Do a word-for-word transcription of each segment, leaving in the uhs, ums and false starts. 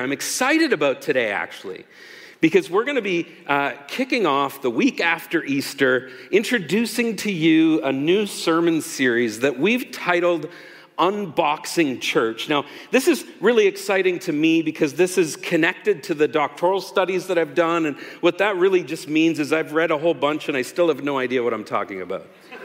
I'm excited about today, actually, because we're going to be uh, kicking off the week after Easter, introducing to you a new sermon series that we've titled Unboxing Church. Now, this is really exciting to me because this is connected to the doctoral studies that I've done, and what that really just means is I've read a whole bunch and I still have no idea what I'm talking about.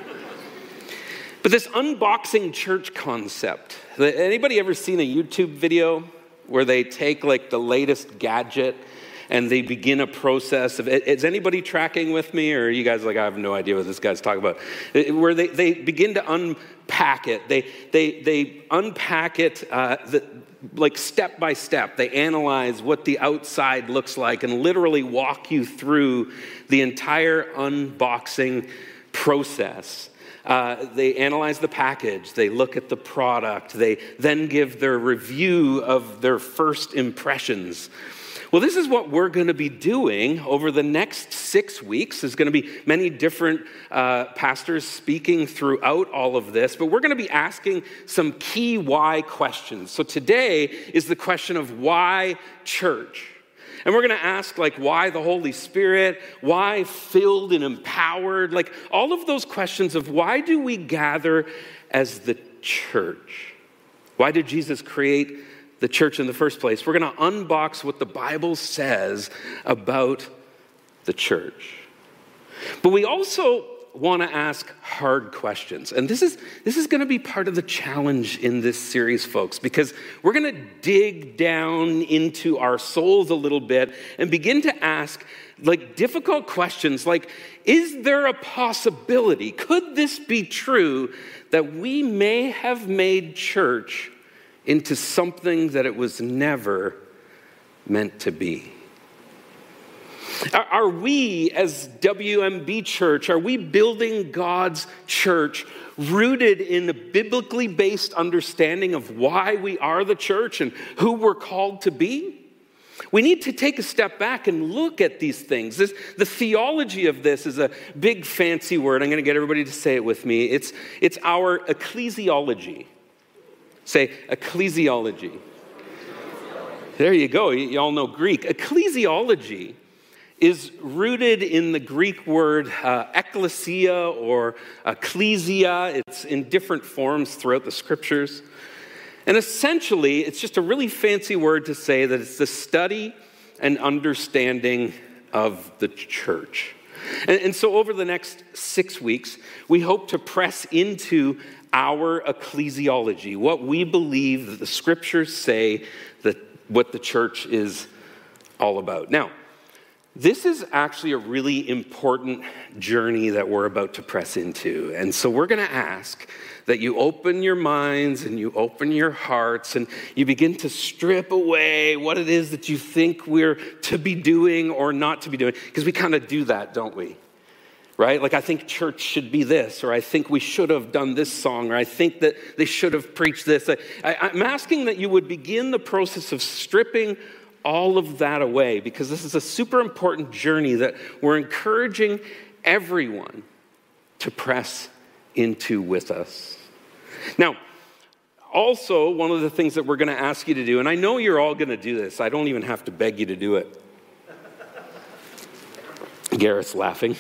But this unboxing church concept, anybody ever seen a YouTube video where they take like the latest gadget and they begin a process of, is anybody tracking with me, or are you guys like, I have no idea what this guy's talking about? Where they, they begin to unpack it. They they they unpack it uh, the, like step by step. They analyze what the outside looks like and literally walk you through the entire unboxing process. Uh, they analyze the package, they look at the product, they then give their review of their first impressions. Well, this is what we're going to be doing over the next six weeks. There's going to be many different uh, pastors speaking throughout all of this, but we're going to be asking some key why questions. So today is the question of why church? And we're going to ask, like, why the Holy Spirit? Why filled and empowered? Like, all of those questions of why do we gather as the church? Why did Jesus create the church in the first place? We're going to unbox what the Bible says about the church. But we also want to ask hard questions. And this is this is going to be part of the challenge in this series, folks, because we're going to dig down into our souls a little bit and begin to ask like difficult questions like, is there a possibility, could this be true, that we may have made church into something that it was never meant to be? Are we, as W M B Church, are we building God's church rooted in a biblically based understanding of why we are the church and who we're called to be? We need to take a step back and look at these things. This, the theology of this is a big fancy word. I'm going to get everybody to say it with me. It's, it's our ecclesiology. Say, ecclesiology. There you go. You, you all know Greek. Ecclesiology is rooted in the Greek word uh, ecclesia or ecclesia. It's in different forms throughout the scriptures. And essentially, it's just a really fancy word to say that it's the study and understanding of the church. And, and so over the next six weeks, we hope to press into our ecclesiology, what we believe that the scriptures say that what the church is all about. Now, this is actually a really important journey that we're about to press into. And so we're going to ask that you open your minds and you open your hearts and you begin to strip away what it is that you think we're to be doing or not to be doing. Because we kind of do that, don't we? Right? Like, I think church should be this, or I think we should have done this song, or I think that they should have preached this. I, I, I'm asking that you would begin the process of stripping all of that away, because this is a super important journey that we're encouraging everyone to press into with us. Now, also, one of the things that we're going to ask you to do, and I know you're all going to do this. I don't even have to beg you to do it. Garrett's laughing.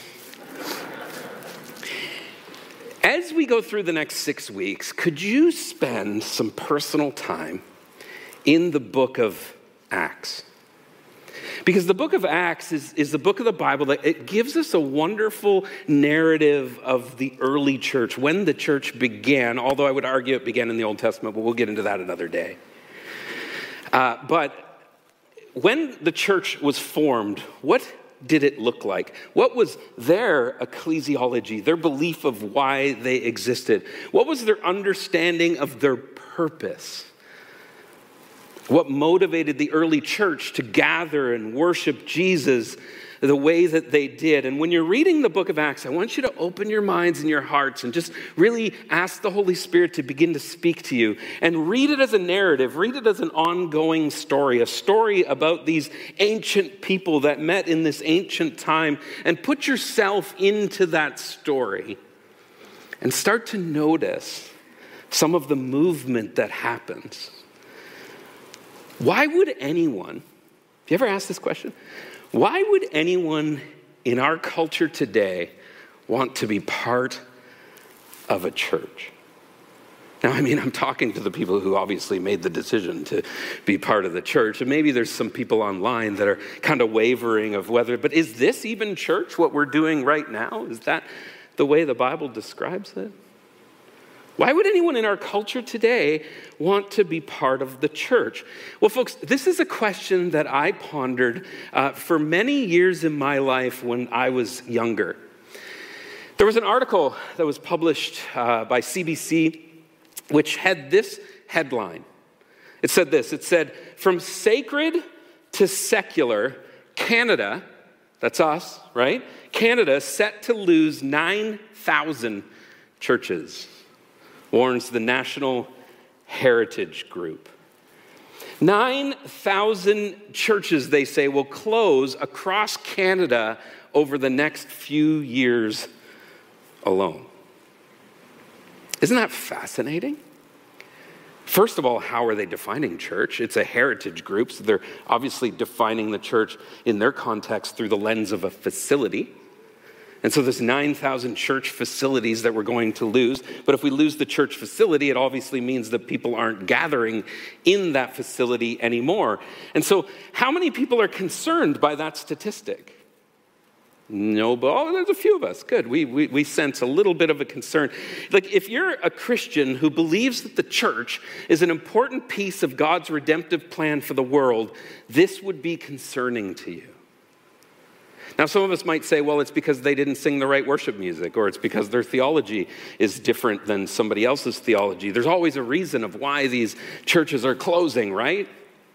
As we go through the next six weeks, could you spend some personal time in the book of Acts? Because the book of Acts is, is the book of the Bible that it gives us a wonderful narrative of the early church, when the church began, although I would argue it began in the Old Testament, but we'll get into that another day. Uh, but when the church was formed, what did it look like? What was their ecclesiology, their belief of why they existed? What was their understanding of their purpose? What motivated the early church to gather and worship Jesus the way that they did? And when you're reading the book of Acts, I want you to open your minds and your hearts and just really ask the Holy Spirit to begin to speak to you. And read it as a narrative. Read it as an ongoing story, a story about these ancient people that met in this ancient time. And put yourself into that story and start to notice some of the movement that happens. Why would anyone, have you ever asked this question? Why would anyone in our culture today want to be part of a church? Now, I mean, I'm talking to the people who obviously made the decision to be part of the church, and maybe there's some people online that are kind of wavering of whether, but is this even church, what we're doing right now? Is that the way the Bible describes it? Why would anyone in our culture today want to be part of the church? Well, folks, this is a question that I pondered uh, for many years in my life when I was younger. There was an article that was published uh, by C B C which had this headline. It said this, it said, "From sacred to secular, Canada," that's us, right? "Canada set to lose nine thousand churches," warns the National Heritage Group. nine thousand churches, they say, will close across Canada over the next few years alone. Isn't that fascinating? First of all, how are they defining church? It's a heritage group, so they're obviously defining the church in their context through the lens of a facility. And so there's nine thousand church facilities that we're going to lose. But if we lose the church facility, it obviously means that people aren't gathering in that facility anymore. And so how many people are concerned by that statistic? No, but oh, there's a few of us. Good. We, we we sense a little bit of a concern. Like, if you're a Christian who believes that the church is an important piece of God's redemptive plan for the world, this would be concerning to you. Now, some of us might say, well, it's because they didn't sing the right worship music, or it's because their theology is different than somebody else's theology. There's always a reason of why these churches are closing, right?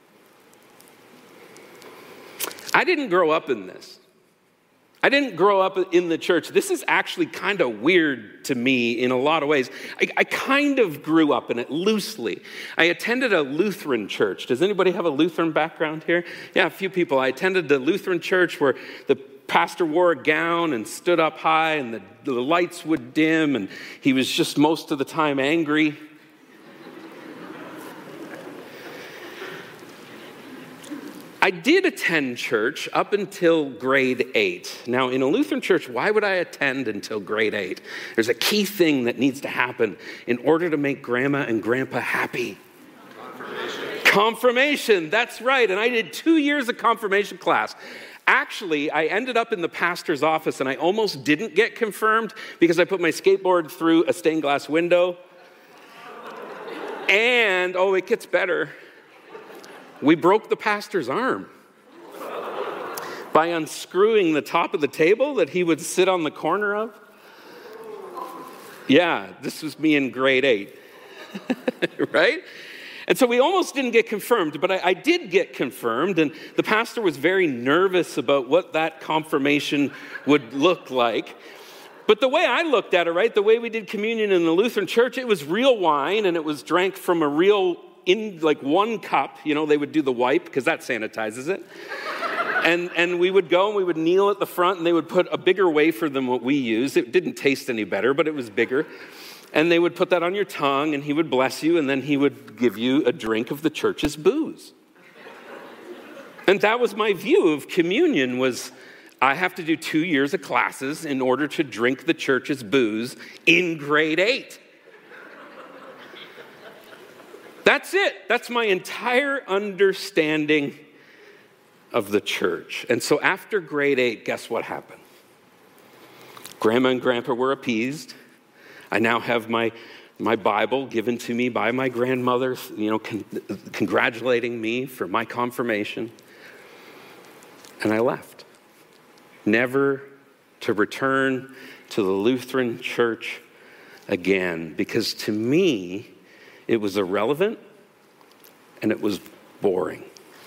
I didn't grow up in this. I didn't grow up in the church. This is actually kind of weird to me in a lot of ways. I, I kind of grew up in it loosely. I attended a Lutheran church. Does anybody have a Lutheran background here? Yeah, a few people. I attended the Lutheran church where the pastor wore a gown and stood up high and the, the lights would dim and he was just most of the time angry. I did attend church up until grade eight. Now, in a Lutheran church, why would I attend until grade eight? There's a key thing that needs to happen in order to make grandma and grandpa happy. Confirmation. Confirmation, that's right. And I did two years of confirmation class. Actually, I ended up in the pastor's office and I almost didn't get confirmed because I put my skateboard through a stained glass window. And, oh, it gets better. We broke the pastor's arm by unscrewing the top of the table that he would sit on the corner of. Yeah, this was me in grade eight, right? And so we almost didn't get confirmed, but I, I did get confirmed, and the pastor was very nervous about what that confirmation would look like. But the way I looked at it, right, the way we did communion in the Lutheran church, it was real wine, and it was drank from a real in like one cup. You know, they would do the wipe because that sanitizes it. and and we would go and we would kneel at the front and they would put a bigger wafer than what we use. It didn't taste any better, but it was bigger. And they would put that on your tongue and he would bless you and then he would give you a drink of the church's booze. And that was my view of communion was I have to do two years of classes in order to drink the church's booze in grade eight. That's it. That's my entire understanding of the church. And so after grade eight, guess what happened? Grandma and grandpa were appeased. I now have my, my Bible given to me by my grandmother, you know, con- congratulating me for my confirmation. And I left. Never to return to the Lutheran church again, because to me, it was irrelevant and it was boring.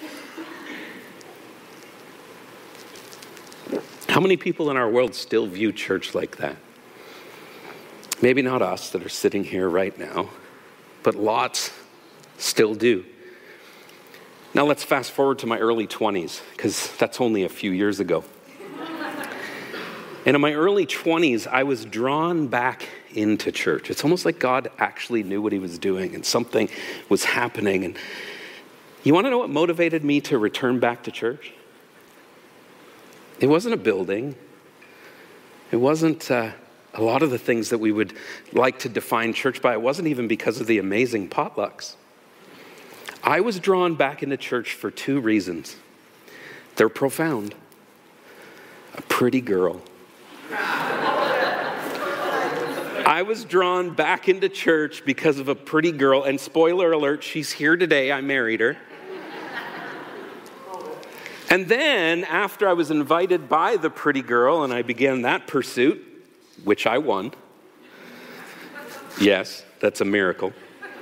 How many people in our world still view church like that? Maybe not us that are sitting here right now, but lots still do. Now let's fast forward to my early twenties, because that's only a few years ago. And in my early twenties, I was drawn back into church. It's almost like God actually knew what he was doing and something was happening. And You want to know what motivated me to return back to church? It wasn't a building. It wasn't uh, a lot of the things that we would like to define church by. It wasn't even because of the amazing potlucks. I was drawn back into church for two reasons. They're profound. A pretty girl. I was drawn back into church because of a pretty girl, and spoiler alert, she's here today. I married her. And then, after I was invited by the pretty girl and I began that pursuit, which I won. Yes, that's a miracle.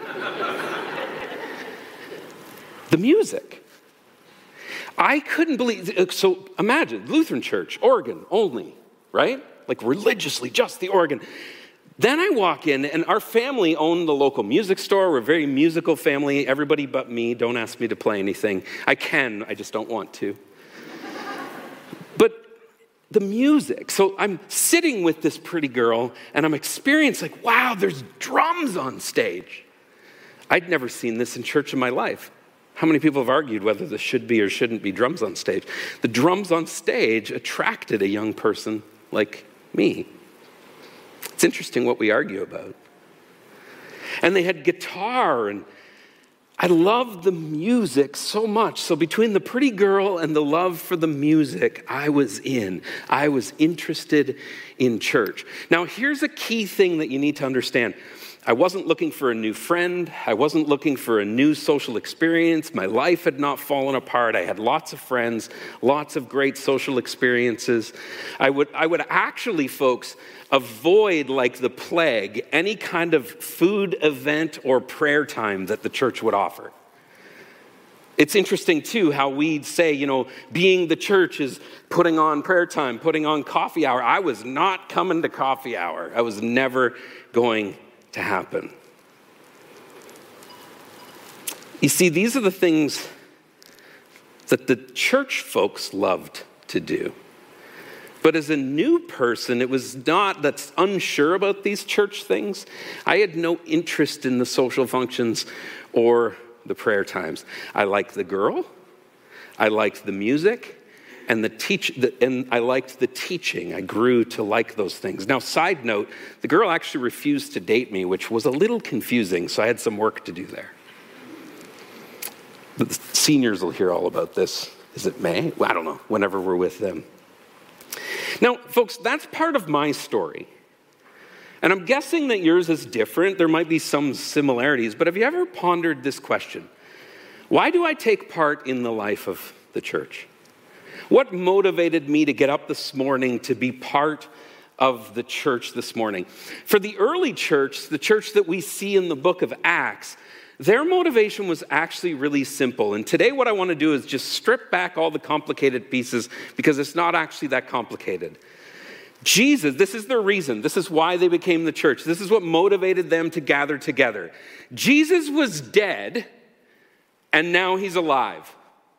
The music. I couldn't believe, so imagine, Lutheran church, organ only, right? Like religiously, just the organ. Then I walk in, and our family owned the local music store. We're a very musical family. Everybody but me. Don't ask me to play anything. I can, I just don't want to. But the music. So I'm sitting with this pretty girl, and I'm experiencing, like, wow, there's drums on stage. I'd never seen this in church in my life. How many people have argued whether there should be or shouldn't be drums on stage? The drums on stage attracted a young person like me. It's interesting what we argue about. And they had guitar, and I loved the music so much. So between the pretty girl and the love for the music, I was in. I was interested in church. Now, here's a key thing that you need to understand. I wasn't looking for a new friend. I wasn't looking for a new social experience. My life had not fallen apart. I had lots of friends, lots of great social experiences. I would, I would actually, folks, avoid like the plague any kind of food event or prayer time that the church would offer. It's interesting, too, how we'd say, you know, being the church is putting on prayer time, putting on coffee hour. I was not coming to coffee hour. I was never going to happen. You see, these are the things that the church folks loved to do. But as a new person, it was not that's unsure about these church things. I had no interest in the social functions or the prayer times. I liked the girl, I liked the music, and the teach, the, and I liked the teaching. I grew to like those things. Now, side note, the girl actually refused to date me, which was a little confusing, so I had some work to do there. The seniors will hear all about this. Is it May? Well, I don't know, whenever we're with them. Now, folks, that's part of my story. And I'm guessing that yours is different. There might be some similarities, but have you ever pondered this question? Why do I take part in the life of the church? What motivated me to get up this morning to be part of the church this morning? For the early church, the church that we see in the book of Acts, their motivation was actually really simple. And today what I want to do is just strip back all the complicated pieces because it's not actually that complicated. Jesus, this is their reason. This is why they became the church. This is what motivated them to gather together. Jesus was dead, and now he's alive.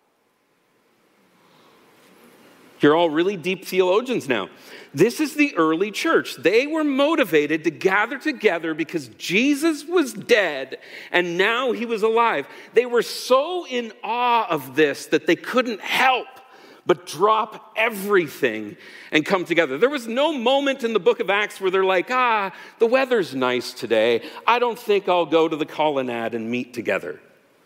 You're all really deep theologians now. This is the early church. They were motivated to gather together because Jesus was dead and now he was alive. They were so in awe of this that they couldn't help but drop everything and come together. There was no moment in the book of Acts where they're like, ah, the weather's nice today. I don't think I'll go to the colonnade and meet together.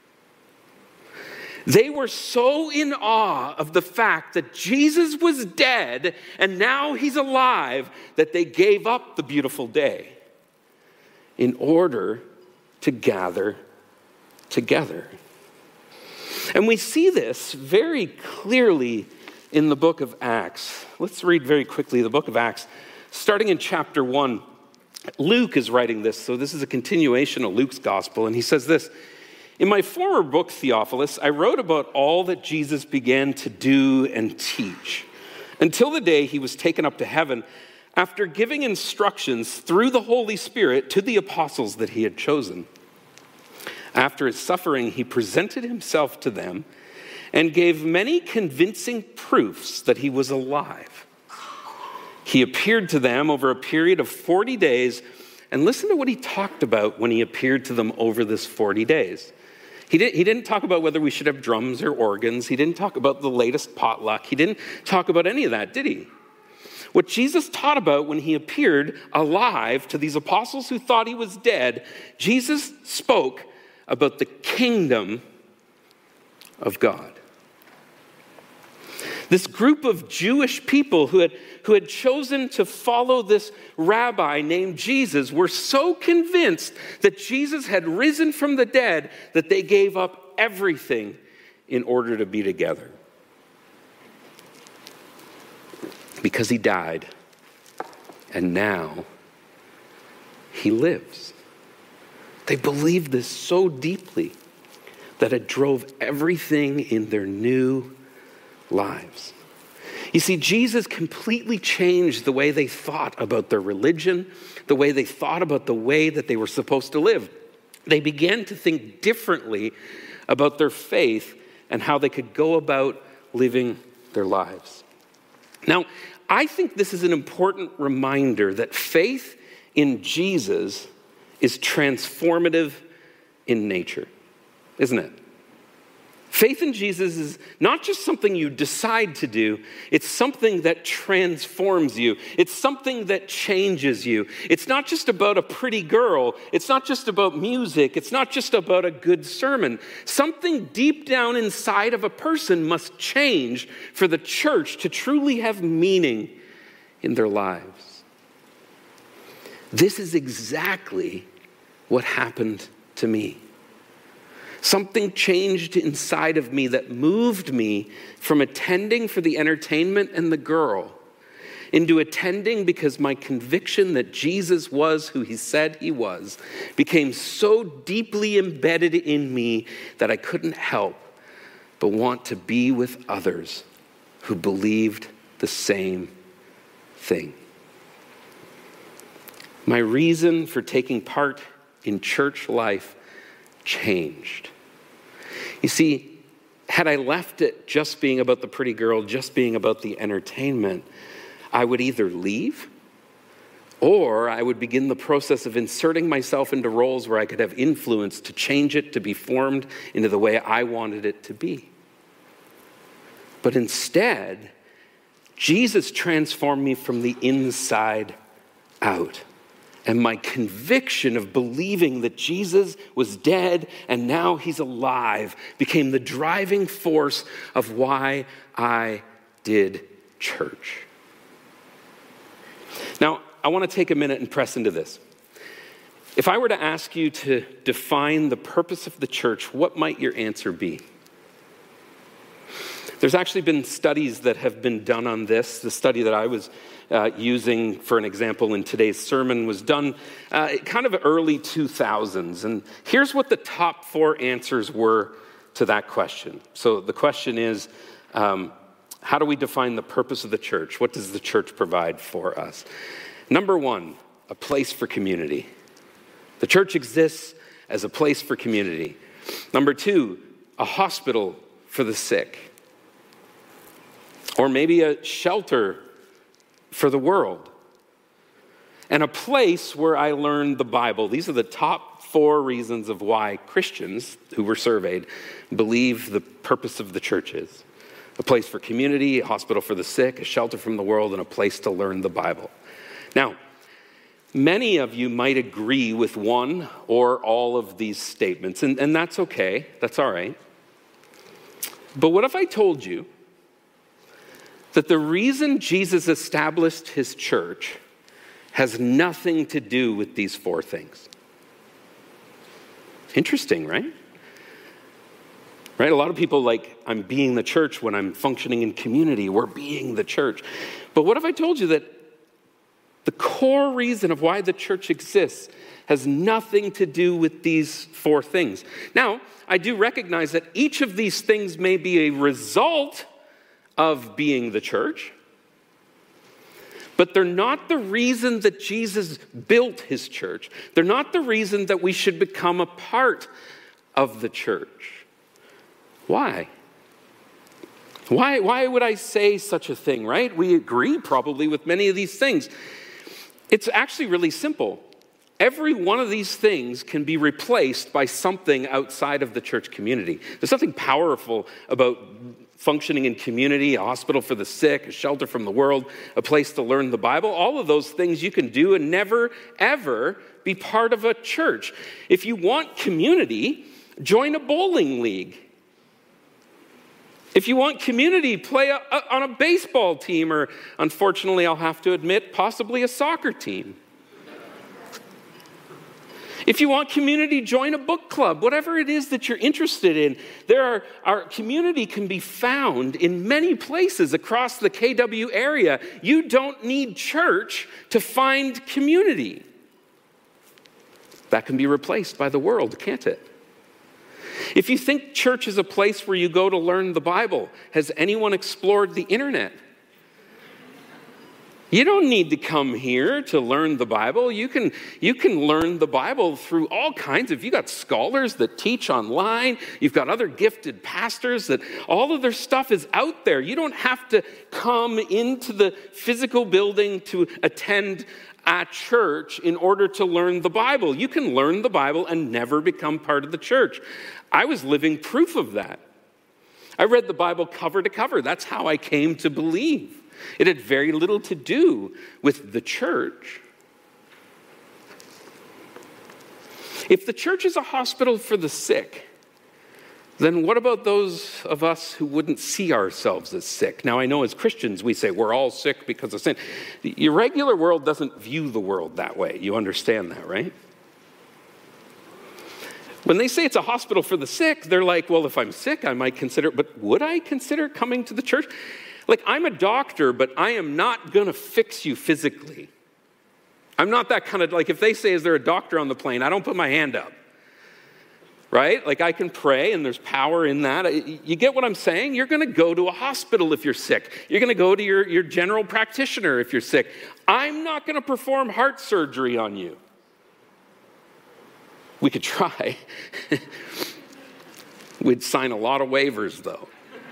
They were so in awe of the fact that Jesus was dead and now he's alive that they gave up the beautiful day in order to gather together. And we see this very clearly in the book of Acts. Let's read very quickly the book of Acts, starting in chapter one. Luke is writing this, so this is a continuation of Luke's gospel, and he says this: "In my former book, Theophilus, I wrote about all that Jesus began to do and teach until the day he was taken up to heaven after giving instructions through the Holy Spirit to the apostles that he had chosen. After his suffering, he presented himself to them and gave many convincing proofs that he was alive. He appeared to them over a period of forty days, and listen to what he talked about when he appeared to them over this forty days. He didn't, he didn't talk about whether we should have drums or organs. He didn't talk about the latest potluck. He didn't talk about any of that, did he? What Jesus taught about when he appeared alive to these apostles who thought he was dead, Jesus spoke about the kingdom of God. This group of Jewish people who had, who had chosen to follow this rabbi named Jesus were so convinced that Jesus had risen from the dead that they gave up everything in order to be together. Because he died, and now he lives. They believed this so deeply that it drove everything in their new lives. You see, Jesus completely changed the way they thought about their religion, the way they thought about the way that they were supposed to live. They began to think differently about their faith and how they could go about living their lives. Now, I think this is an important reminder that faith in Jesus is transformative in nature, isn't it? Faith in Jesus is not just something you decide to do, it's something that transforms you. It's something that changes you. It's not just about a pretty girl. It's not just about music. It's not just about a good sermon. Something deep down inside of a person must change for the church to truly have meaning in their lives. This is exactly what happened to me. Something changed inside of me that moved me from attending for the entertainment and the girl into attending because my conviction that Jesus was who he said he was became so deeply embedded in me that I couldn't help but want to be with others who believed the same thing. My reason for taking part in church life changed. You see, had I left it just being about the pretty girl, just being about the entertainment, I would either leave or I would begin the process of inserting myself into roles where I could have influence to change it, to be formed into the way I wanted it to be. But instead, Jesus transformed me from the inside out. And my conviction of believing that Jesus was dead and now he's alive became the driving force of why I did church. Now, I want to take a minute and press into this. If I were to ask you to define the purpose of the church, what might your answer be? There's actually been studies that have been done on this. The study that I was uh, using for an example in today's sermon was done uh, kind of early two thousands. And here's what the top four answers were to that question. So the question is, um, how do we define the purpose of the church? What does the church provide for us? Number one, a place for community. The church exists as a place for community. Number two, a hospital for the sick. Or maybe a shelter for the world. And a place where I learned the Bible. These are the top four reasons of why Christians who were surveyed believe the purpose of the church is. A place for community, a hospital for the sick, a shelter from the world, and a place to learn the Bible. Now, many of you might agree with one or all of these statements, and, and that's okay. That's all right. But what if I told you that the reason Jesus established his church has nothing to do with these four things? Interesting, right? Right? A lot of people like, I'm being the church when I'm functioning in community. We're being the church. But what if I told you that the core reason of why the church exists has nothing to do with these four things? Now, I do recognize that each of these things may be a result of being the church, but they're not the reason that Jesus built his church. They're not the reason that we should become a part of the church. Why? Why, why would I say such a thing, right? We agree probably with many of these things. It's actually really simple. every one of these things can be replaced by something outside of the church community. There's something powerful about functioning in community, a hospital for the sick, a shelter from the world, a place to learn the Bible. All of those things you can do and never, ever be part of a church. If you want community, join a bowling league. If you want community, play a, a, on a baseball team, or unfortunately, I'll have to admit, possibly a soccer team. If you want community, join a book club. Whatever it is that you're interested in, there are, our community can be found in many places across the K W area. You don't need church to find community. That can be replaced by the world, can't it? If you think church is a place where you go to learn the Bible, has anyone explored the internet? You don't need to come here to learn the Bible. You can, you can learn the Bible through all kinds of, you got scholars that teach online. You've got other gifted pastors that all of their stuff is out there. You don't have to come into the physical building to attend at church in order to learn the Bible. You can learn the Bible and never become part of the church. I was living proof of that. I read the Bible cover to cover. That's how I came to believe. It had very little to do with the church. If the church is a hospital for the sick, then what about those of us who wouldn't see ourselves as sick? Now, I know as Christians we say we're all sick because of sin. The irregular world doesn't view the world that way. You understand that, right? When they say it's a hospital for the sick, they're like, well, if I'm sick, I might consider, but would I consider coming to the church? Like, I'm a doctor, but I am not going to fix you physically. I'm not that kind of, like, if they say, is there a doctor on the plane? I don't put my hand up. Right? Like, I can pray, and there's power in that. You get what I'm saying? You're going to go to a hospital if you're sick. You're going to go to your, your general practitioner if you're sick. I'm not going to perform heart surgery on you. We could try. We'd sign a lot of waivers, though.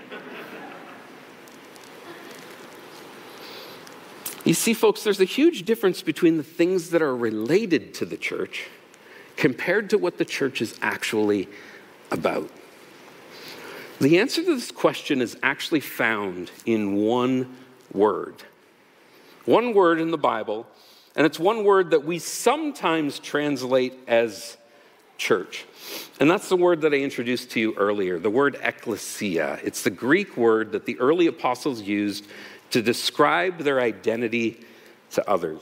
You see, folks, there's a huge difference between the things that are related to the church compared to what the church is actually about. The answer to this question is actually found in one word. One word in the Bible, and it's one word that we sometimes translate as church. And that's the word that I introduced to you earlier, the word ecclesia. It's the Greek word that the early apostles used to describe their identity to others.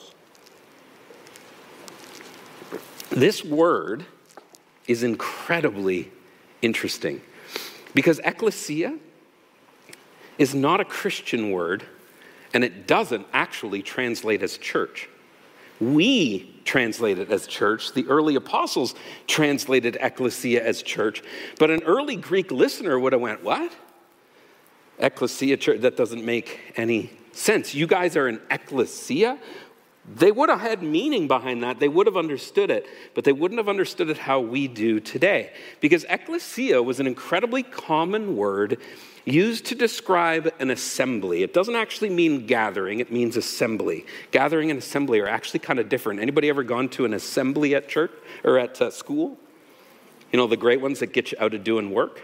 This word is incredibly interesting because ecclesia is not a Christian word, and it doesn't actually translate as church. We translate it as church. The early apostles translated ecclesia as church, but an early Greek listener would have went, what? Ecclesia church, that doesn't make any sense. You guys are an ecclesia? They would have had meaning behind that. They would have understood it, but they wouldn't have understood it how we do today. Because ecclesia was an incredibly common word used to describe an assembly. It doesn't actually mean gathering, it means assembly. Gathering and assembly are actually kind of different. Anybody ever gone to an assembly at church or at uh, school? You know, the great ones that get you out of doing work?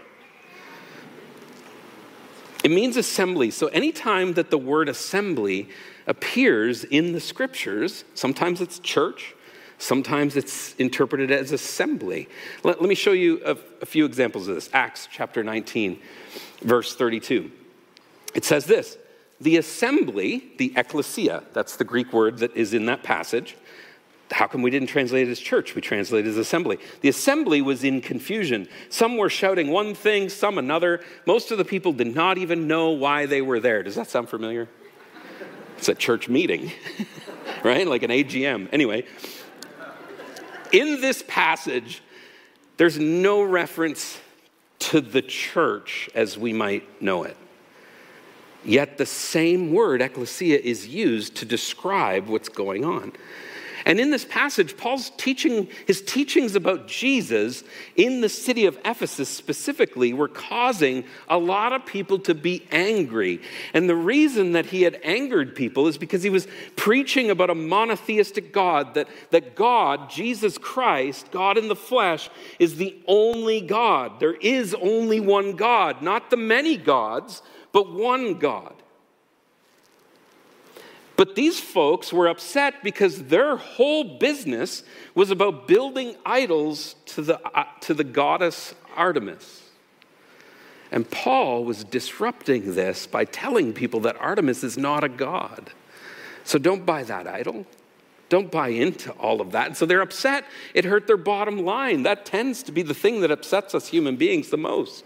It means assembly. So anytime that the word assembly appears in the scriptures, sometimes it's church, sometimes it's interpreted as assembly. Let, let me show you a, a few examples of this. Acts chapter nineteen, verse thirty-two. It says this, the assembly, the ecclesia, that's the Greek word that is in that passage. How come we didn't translate it as church? We translated it as assembly. The assembly was in confusion. Some were shouting one thing, some another. Most of the people did not even know why they were there. Does that sound familiar? It's a church meeting, right? Like an A G M. Anyway, in this passage, there's no reference to the church as we might know it. Yet the same word, ecclesia, is used to describe what's going on. And in this passage, Paul's teaching, his teachings about Jesus in the city of Ephesus specifically were causing a lot of people to be angry. And the reason that he had angered people is because he was preaching about a monotheistic God, that, that God, Jesus Christ, God in the flesh, is the only God. There is only one God, not the many gods, but one God. But these folks were upset because their whole business was about building idols to the, uh, to the goddess Artemis. And Paul was disrupting this by telling people that Artemis is not a god. So don't buy that idol. Don't buy into all of that. And so they're upset. It hurt their bottom line. That tends to be the thing that upsets us human beings the most.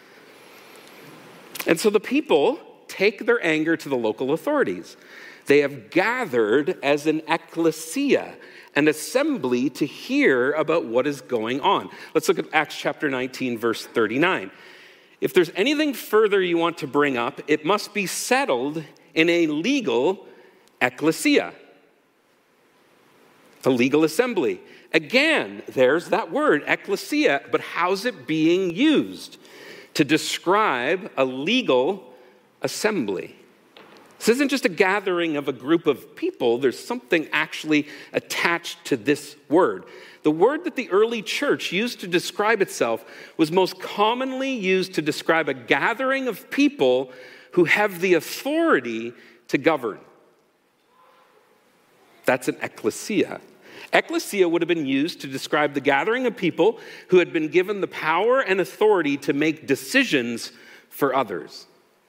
And so the people take their anger to the local authorities. They have gathered as an ecclesia, an assembly to hear about what is going on. Let's look at Acts chapter nineteen, verse thirty-nine. If there's anything further you want to bring up, it must be settled in a legal ecclesia, a legal assembly. Again, there's that word, ecclesia, but how's it being used? To describe a legal assembly. This isn't just a gathering of a group of people. There's something actually attached to this word. The word that the early church used to describe itself was most commonly used to describe a gathering of people who have the authority to govern. That's an ecclesia. Ecclesia would have been used to describe the gathering of people who had been given the power and authority to make decisions for others.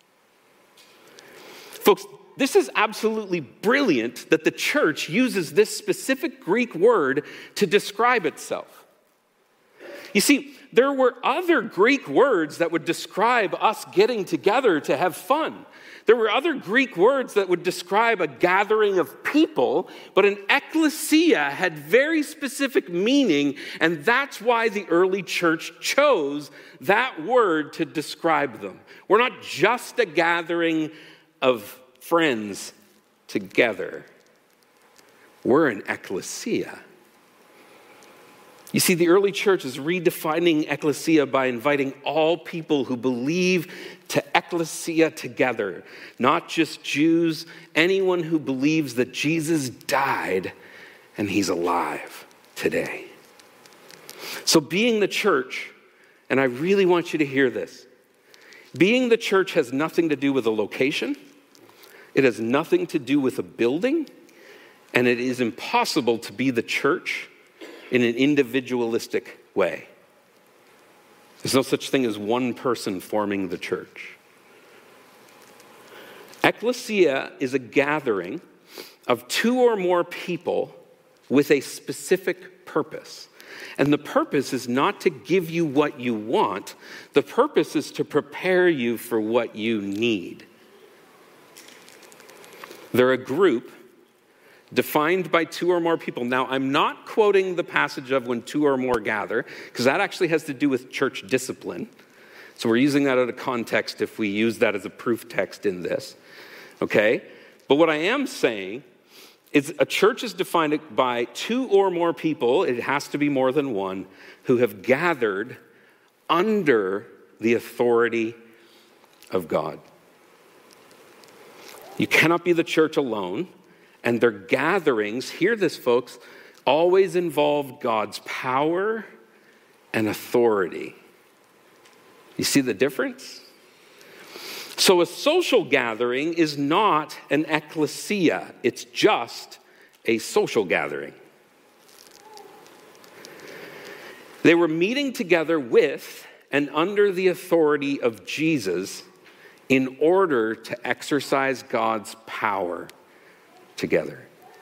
Folks, this is absolutely brilliant that the church uses this specific Greek word to describe itself. You see, there were other Greek words that would describe us getting together to have fun. There were other Greek words that would describe a gathering of people, but an ecclesia had very specific meaning, and that's why the early church chose that word to describe them. We're not just a gathering of friends together. We're an ecclesia. You see, the early church is redefining ecclesia by inviting all people who believe to ecclesia together, not just Jews, anyone who believes that Jesus died and he's alive today. So being the church, and I really want you to hear this, being the church has nothing to do with a location. It has nothing to do with a building, and it is impossible to be the church in an individualistic way. There's no such thing as one person forming the church. Ecclesia is a gathering of two or more people with a specific purpose. And the purpose is not to give you what you want. The purpose is to prepare you for what you need. They're a group defined by two or more people. Now, I'm not quoting the passage of when two or more gather, because that actually has to do with church discipline. So we're using that out of context if we use that as a proof text in this. Okay? But what I am saying is a church is defined by two or more people, it has to be more than one, who have gathered under the authority of God. You cannot be the church alone, and their gatherings, hear this folks, always involve God's power and authority. You see the difference? So a social gathering is not an ecclesia, it's just a social gathering. They were meeting together with and under the authority of Jesus in order to exercise God's power together.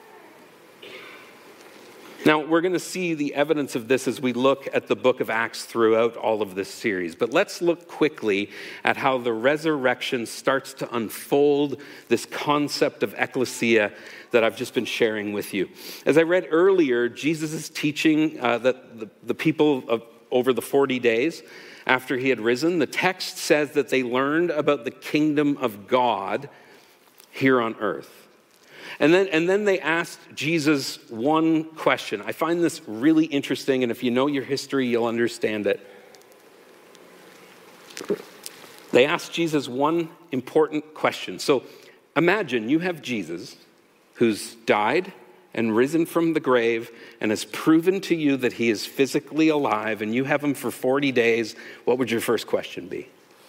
Now, we're going to see the evidence of this as we look at the book of Acts throughout all of this series. But let's look quickly at how the resurrection starts to unfold this concept of ecclesia that I've just been sharing with you. As I read earlier, Jesus is teaching uh, that the, the people of, over the forty days after he had risen. The text says that they learned about the kingdom of God here on earth. And then, and then they asked Jesus one question. I find this really interesting, and if you know your history, you'll understand it. They asked Jesus one important question. So imagine you have Jesus who's died and risen from the grave and has proven to you that he is physically alive, and you have him for forty days. What would your first question be?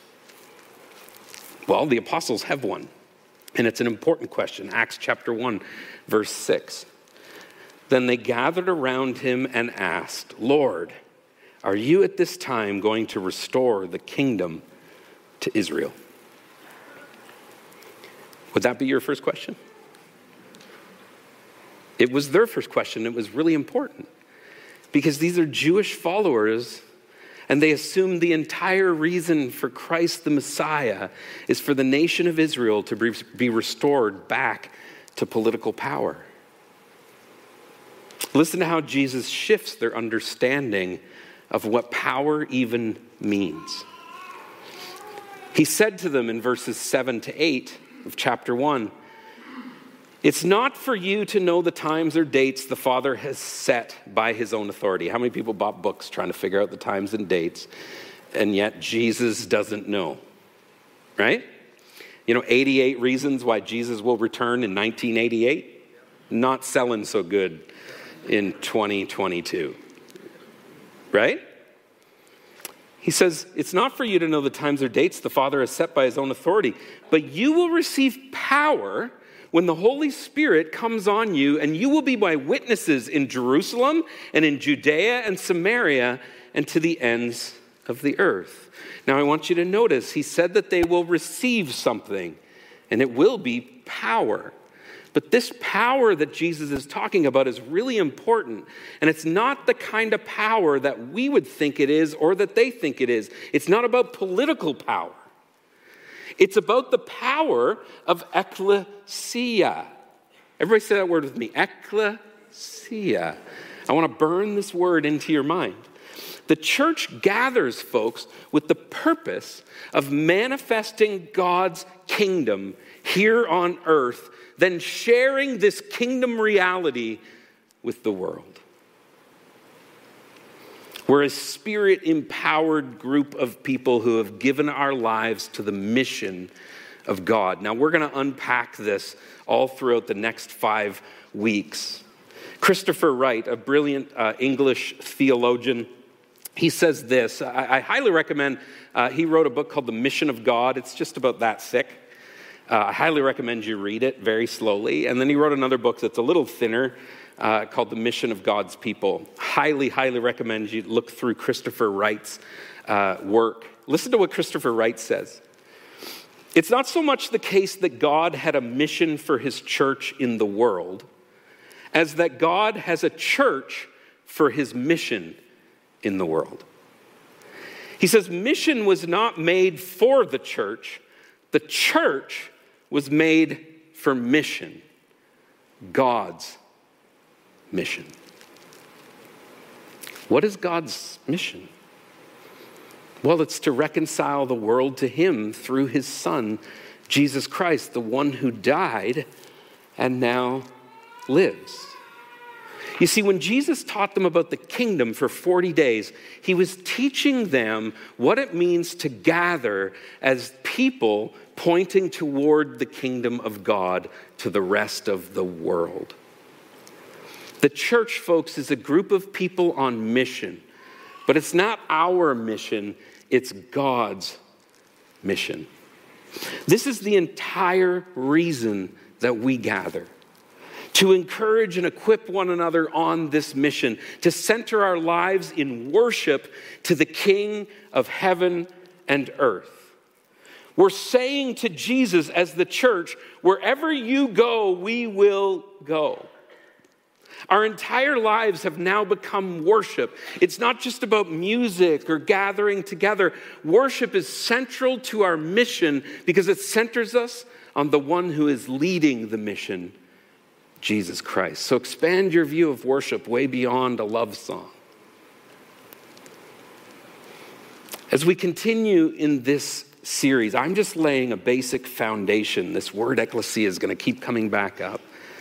Well, the apostles have one. And it's an important question. Acts chapter one, verse six. Then they gathered around him and asked, Lord, are you at this time going to restore the kingdom to Israel? Would that be your first question? It was their first question. It was really important because these are Jewish followers, and they assume the entire reason for Christ the Messiah is for the nation of Israel to be restored back to political power. Listen to how Jesus shifts their understanding of what power even means. He said to them in verses seven to eight of chapter one, it's not for you to know the times or dates the Father has set by his own authority. How many people bought books trying to figure out the times and dates, and yet Jesus doesn't know, right? You know, eighty-eight reasons why Jesus will return in nineteen eighty-eight. Not selling so good in twenty twenty-two, right? He says, it's not for you to know the times or dates the Father has set by his own authority, but you will receive power when the Holy Spirit comes on you, and you will be my witnesses in Jerusalem and in Judea and Samaria and to the ends of the earth. Now I want you to notice, he said that they will receive something, and it will be power. But this power that Jesus is talking about is really important, and it's not the kind of power that we would think it is or that they think it is. It's not about political power. It's about the power of ecclesia. Everybody say that word with me. Ecclesia. I want to burn this word into your mind. The church gathers, folks, with the purpose of manifesting God's kingdom here on earth, then sharing this kingdom reality with the world. We're a spirit-empowered group of people who have given our lives to the mission of God. Now, we're going to unpack this all throughout the next five weeks. Christopher Wright, a brilliant uh, English theologian, he says this. I, I highly recommend, uh, he wrote a book called The Mission of God. It's just about that thick. Uh, I highly recommend you read it very slowly. And then he wrote another book that's a little thinner, Uh, called The Mission of God's People. Highly, highly recommend you look through Christopher Wright's uh, work. Listen to what Christopher Wright says. It's not so much the case that God had a mission for his church in the world, as that God has a church for his mission in the world. He says mission was not made for the church. The church was made for mission. God's mission. What is God's mission? Well, it's to reconcile the world to him through his Son, Jesus Christ, the one who died and now lives. You see, when Jesus taught them about the kingdom for forty days, he was teaching them what it means to gather as people pointing toward the kingdom of God to the rest of the world. The church, folks, is a group of people on mission, but it's not our mission, it's God's mission. This is the entire reason that we gather, to encourage and equip one another on this mission, to center our lives in worship to the King of heaven and earth. We're saying to Jesus as the church, wherever you go, we will go. Our entire lives have now become worship. It's not just about music or gathering together. Worship is central to our mission because it centers us on the one who is leading the mission, Jesus Christ. So expand your view of worship way beyond a love song. As we continue in this series, I'm just laying a basic foundation. This word ecclesia is going to keep coming back up.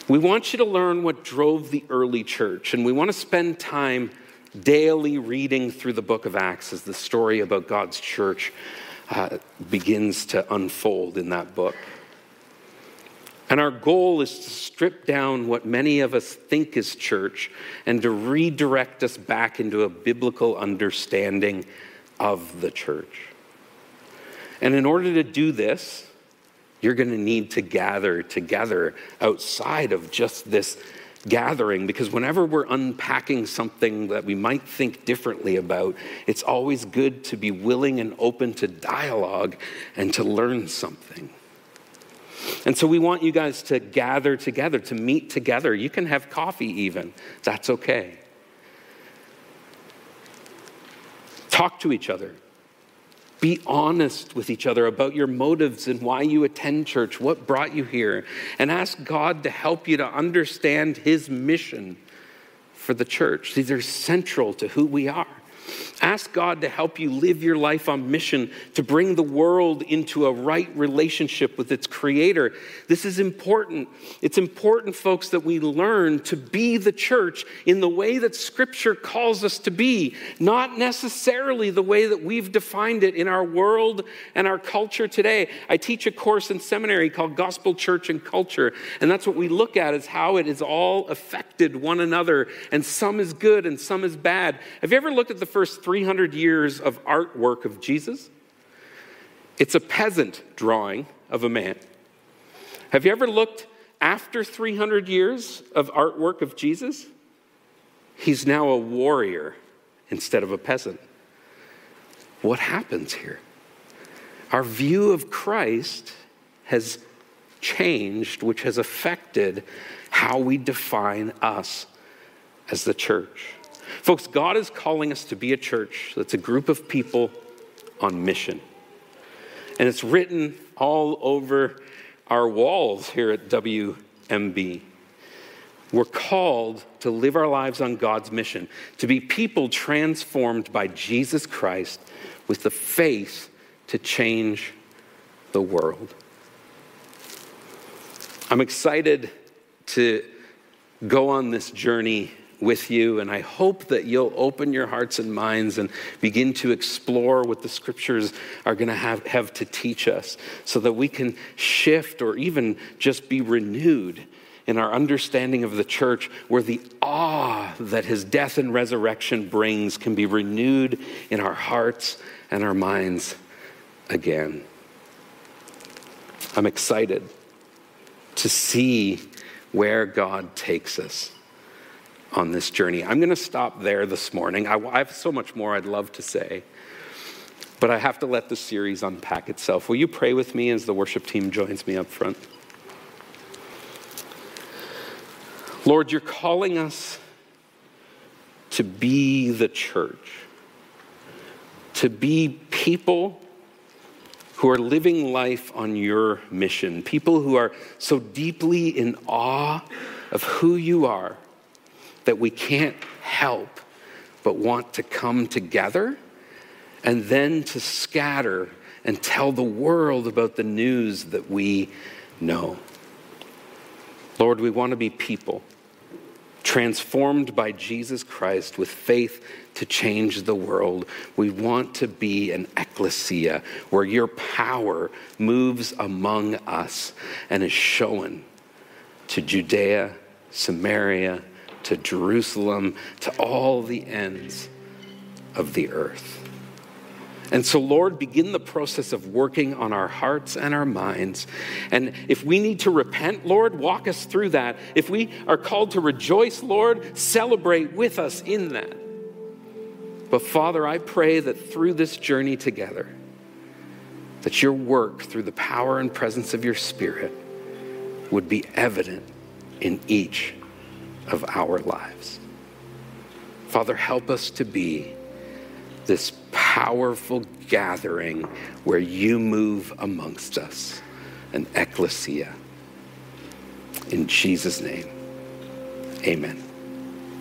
We want you to learn what drove the early church, and we want to spend time daily reading through the book of Acts as the story about God's church uh, begins to unfold in that book. And our goal is to strip down what many of us think is church and to redirect us back into a biblical understanding of the church. And in order to do this, you're going to need to gather together outside of just this gathering, because whenever we're unpacking something that we might think differently about, it's always good to be willing and open to dialogue and to learn something. And so we want you guys to gather together, to meet together. You can have coffee even. That's okay. Talk to each other. Be honest with each other about your motives and why you attend church, what brought you here, and ask God to help you to understand his mission for the church. These are central to who we are. Ask God to help you live your life on mission to bring the world into a right relationship with its creator. This is important. It's important, folks, that we learn to be the church in the way that Scripture calls us to be, not necessarily the way that we've defined it in our world and our culture today. I teach a course in seminary called Gospel, Church, and Culture, and that's what we look at, is how it has all affected one another, and some is good and some is bad. Have you ever looked at the first three hundred years of artwork of Jesus? It's a peasant drawing of a man. Have you ever looked after three hundred years of artwork of Jesus? He's now a warrior instead of a peasant. What happens here? Our view of Christ has changed, which has affected how we define us as the church. Folks, God is calling us to be a church that's a group of people on mission. And it's written all over our walls here at W M B. We're called to live our lives on God's mission, to be people transformed by Jesus Christ with the faith to change the world. I'm excited to go on this journey with you, and I hope that you'll open your hearts and minds and begin to explore what the scriptures are going to have, have to teach us, so that we can shift or even just be renewed in our understanding of the church, where the awe that his death and resurrection brings can be renewed in our hearts and our minds again. I'm excited to see where God takes us on this journey. I'm going to stop there this morning. I, I have so much more I'd love to say, but I have to let the series unpack itself. Will you pray with me as the worship team joins me up front? Lord, you're calling us to be the church, to be people who are living life on your mission, people who are so deeply in awe of who you are that we can't help but want to come together and then to scatter and tell the world about the news that we know. Lord, we want to be people transformed by Jesus Christ with faith to change the world. We want to be an ecclesia where your power moves among us and is shown to Judea, Samaria, to Jerusalem, to all the ends of the earth. And so, Lord, begin the process of working on our hearts and our minds. And if we need to repent, Lord, walk us through that. If we are called to rejoice, Lord, celebrate with us in that. But Father, I pray that through this journey together, that your work through the power and presence of your Spirit would be evident in each of our lives. Father, help us to be this powerful gathering where you move amongst us, an ecclesia. In Jesus' name, amen.